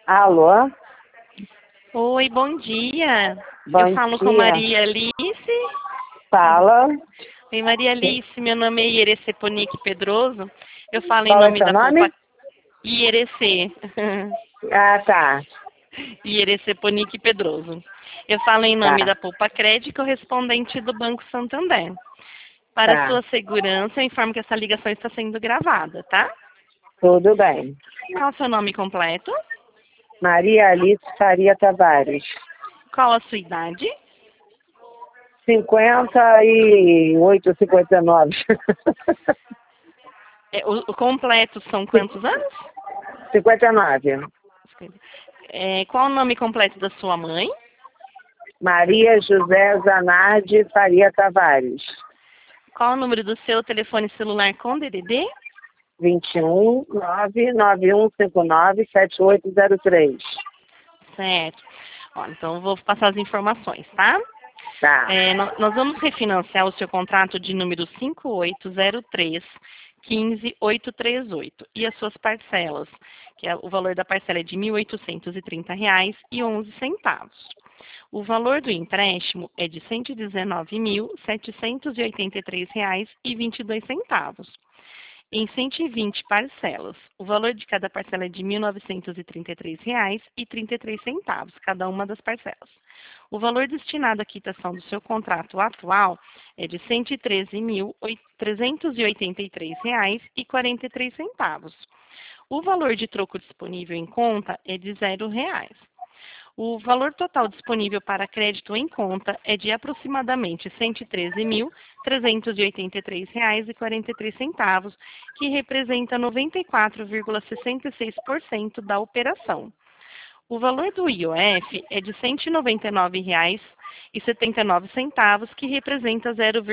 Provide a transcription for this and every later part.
Alô? Oi, bom dia. Eu Bom falo com dia. Maria Alice. Fala. Oi, Maria Alice, meu nome é Ierece Ponique Pedroso. Eu falo em Qual é nome seu da Poupa... nome? Ierece. Ah, tá. Ierece Ponique Pedroso. Eu falo em nome Tá, da Poupa Crédito, correspondente do Banco Santander. Para tá. sua segurança, eu informo que essa ligação está sendo gravada, tá? Tudo bem. Qual o seu nome completo? Maria Alice Faria Tavares. Qual a sua idade? 58, 59. O completo são quantos anos? 59. Qual o nome completo da sua mãe? Maria José Zanardi Faria Tavares. Qual o número do seu telefone celular com DDD? 21 99159 7803. Certo. Ó, então eu vou passar as informações, tá? Tá. Nós vamos refinanciar o seu contrato de número 5803 15838 e as suas parcelas, que o valor da parcela é de R$ 1.830,11. O valor do empréstimo é de R$ 119.783,22. Em 120 parcelas. O valor de cada parcela é de R$ 1.933,33, cada uma das parcelas. O valor destinado à quitação do seu contrato atual é de R$ 113.383,43. O valor de troco disponível em conta é de R$ 0. O valor total disponível para crédito em conta é de aproximadamente R$ 113.383,43, que representa 94,66% da operação. O valor do IOF é de R$ 199,79, que representa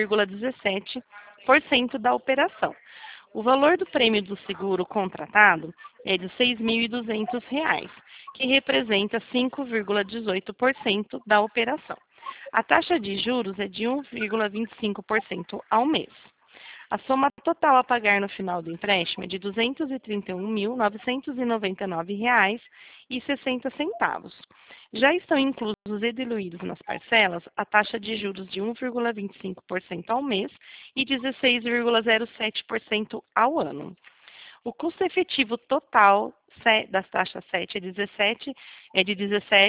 0,17% da operação. O valor do prêmio do seguro contratado é de R$ 6.200, que representa 5,18% da operação. A taxa de juros é de 1,25% ao mês. A soma total a pagar no final do empréstimo é de R$ 231.999,60. Já estão inclusos e diluídos nas parcelas a taxa de juros de 1,25% ao mês e 16,07% ao ano. O custo efetivo total das taxas 7 é de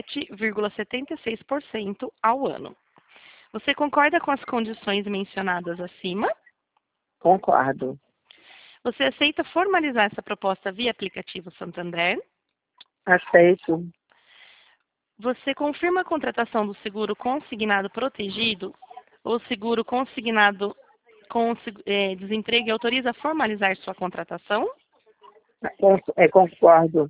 17,76% ao ano. Você concorda com as condições mencionadas acima? Concordo. Você aceita formalizar essa proposta via aplicativo Santander? Aceito. Você confirma a contratação do seguro consignado protegido ou seguro consignado com desemprego e autoriza a formalizar sua contratação? Concordo.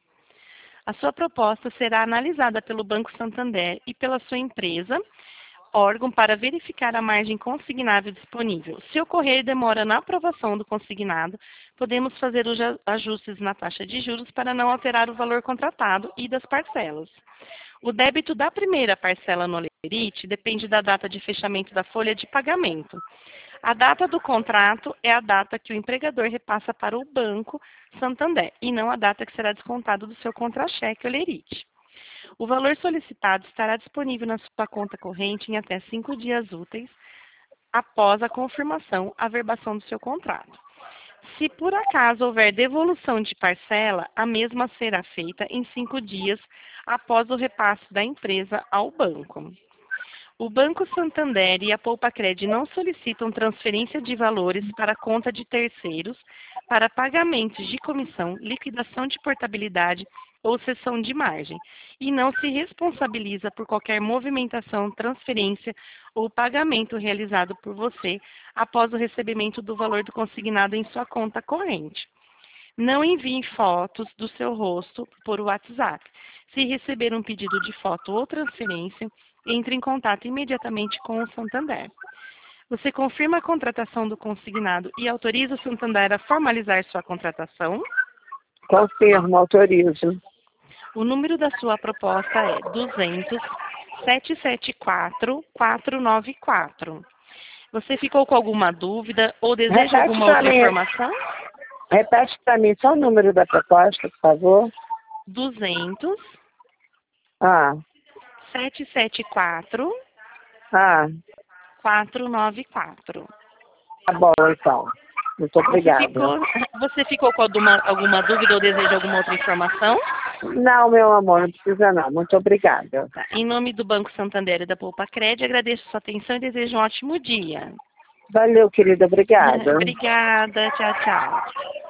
A sua proposta será analisada pelo Banco Santander e pela sua empresa, órgão, para verificar a margem consignável disponível. Se ocorrer demora na aprovação do consignado, podemos fazer os ajustes na taxa de juros para não alterar o valor contratado e das parcelas. O débito da primeira parcela no Lerite depende da data de fechamento da folha de pagamento. A data do contrato é a data que o empregador repassa para o Banco Santander e não a data que será descontado do seu contra-cheque ou Lerite. O valor solicitado estará disponível na sua conta corrente em até 5 dias úteis após a confirmação, averbação do seu contrato. Se por acaso houver devolução de parcela, a mesma será feita em 5 dias após o repasse da empresa ao banco. O Banco Santander e a Poupa-Cred não solicitam transferência de valores para a conta de terceiros para pagamentos de comissão, liquidação de portabilidade ou cessão de margem, e não se responsabiliza por qualquer movimentação, transferência ou pagamento realizado por você após o recebimento do valor do consignado em sua conta corrente. Não envie fotos do seu rosto por WhatsApp. Se receber um pedido de foto ou transferência, entre em contato imediatamente com o Santander. Você confirma a contratação do consignado e autoriza o Santander a formalizar sua contratação? Confirmo, autorizo. O número da sua proposta é 200-774-494. Você ficou com alguma dúvida ou deseja Repete alguma para outra mim. informação? Repete para mim só o número da proposta, por favor. 200 Ah, 774 ah, 494. tá bom então. Muito obrigada. Você ficou com alguma dúvida ou deseja alguma outra informação? Não, meu amor, não precisa não. Muito obrigada. Tá. Em nome do Banco Santander e da Poupa Cred, agradeço sua atenção e desejo um ótimo dia. Valeu, querida. Obrigada. Obrigada. Tchau, tchau.